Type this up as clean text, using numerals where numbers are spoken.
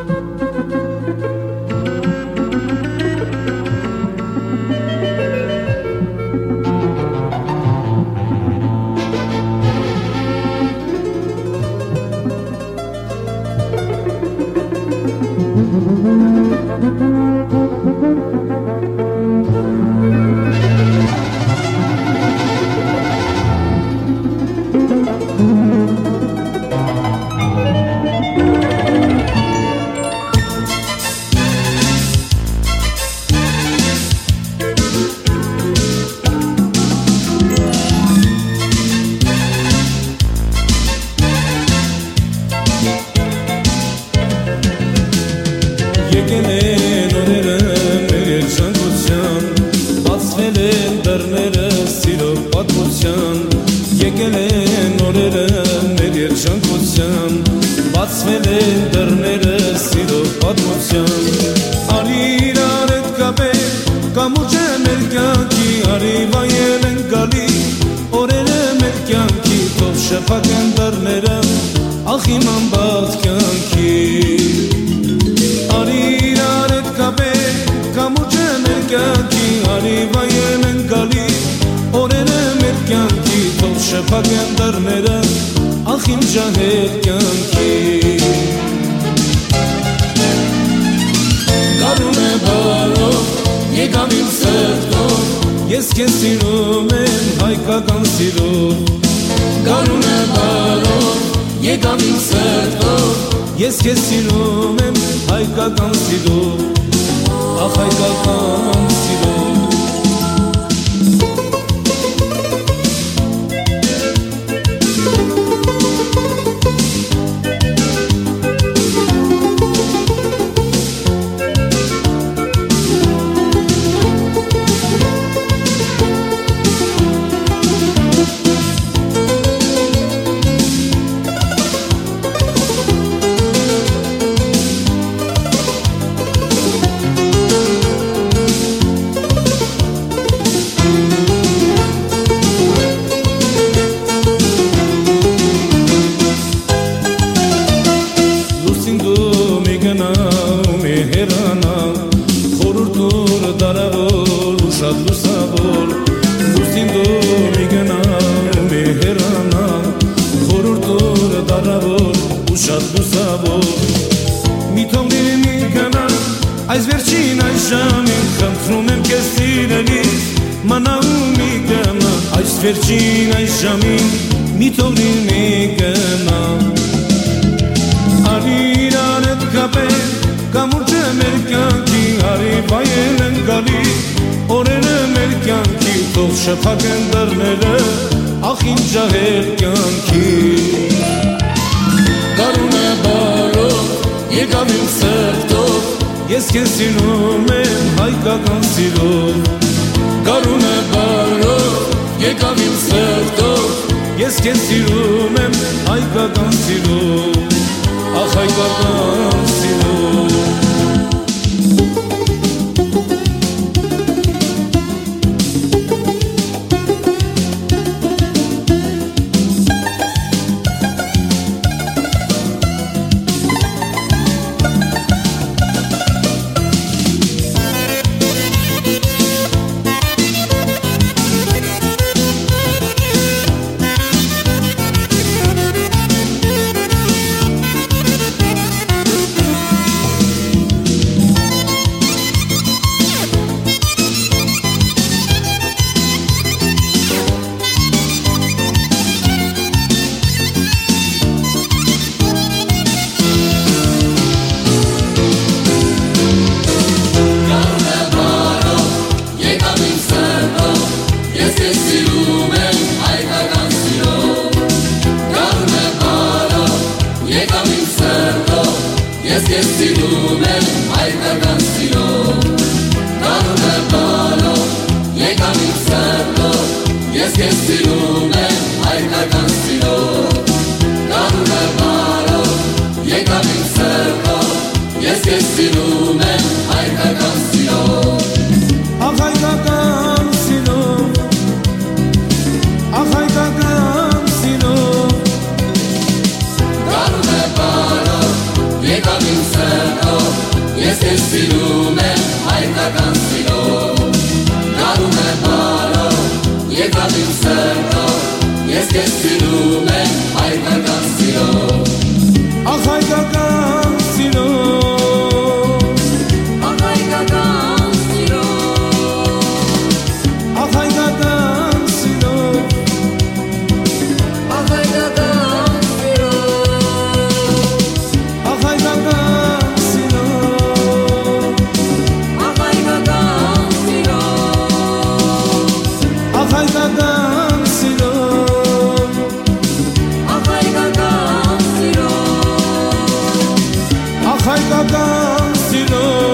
Եկել են օրերը մեր երջանկության, բացվել են դռները սիրով պատմության։ Եկել են օրերը մեր երջանկության, բացվել են դռները սիրով պատմության։ Արի իրար հետ կապել, կամուրջը մեր կյանքի, արի վայել են գալի օրերը մեր կյանքի, թող շփակեն դռները, ախ իմ անբաց կյանքի։ Արի իրար հետ կապել, կամուրջը մեր կյանքի, արի վայել են գալի օրերը մեր կյանքի, թող շփակեն դռները, ախ իմ ջահել կյանքի։ Գարուն է բարով, եկավ իմ սրտով, ես քեզ սիրում եմ հայկական սիրով։ Գարուն է բարով, եկավ իմ սրտով, ես քեզ սիրում եմ հայկական սիրով, ախ հայկական սիրով։ Այս վերջին այս ժամին խնդրում եմ քեզ սիրելիս, մնայու մի գնա, այս վերջին այս ժամին մի թողնի մի գնա։ Արի իրար հետ կապել, կամուրջը մեր կյանքի, արի վայել են գալի օրերը մեր կյանքի, թող շփակեն դռները, ախ իմ ջահել կյանքի։ Գարուն է բարով, եկավ իմ սրտով, ես քեզ սիրում եմ հայկական սիրով։ Գարուն է բարով, եկավ իմ սրտով, ես քեզ սիրում եմ հայկական սիրով, ախ հայկական սիրով։ Ես քեզ սիրում եմ հայկական սիրով, գարուն է բարով, եկավ իմ սրտով, ես քեզ սիրում եմ հայկական սիրով, գարուն է բարով, եկավ իմ սրտով, ես քեզ սիրում եմ հայկական սիրով, ախ հայկական սիրով, ախ հայկական սիրով, գարուն է բարով, եկավ իմ սրտով, ես քեզ սիրում եմ հայկական սիրով Գարուն է բարով եկավ իմ սրտով ես քեզ սիրում եմ հայկական սիրով Ախ հայկական սիրով Ախ հայկական սիրով Ախ հայկական սիրով Ախ հայկական սիրով Ախ հայկական սիրով Ախ հայկական սիրով Ախ հայկական սիրով Ախ հայկական սիրով Ախ հայկական սիրով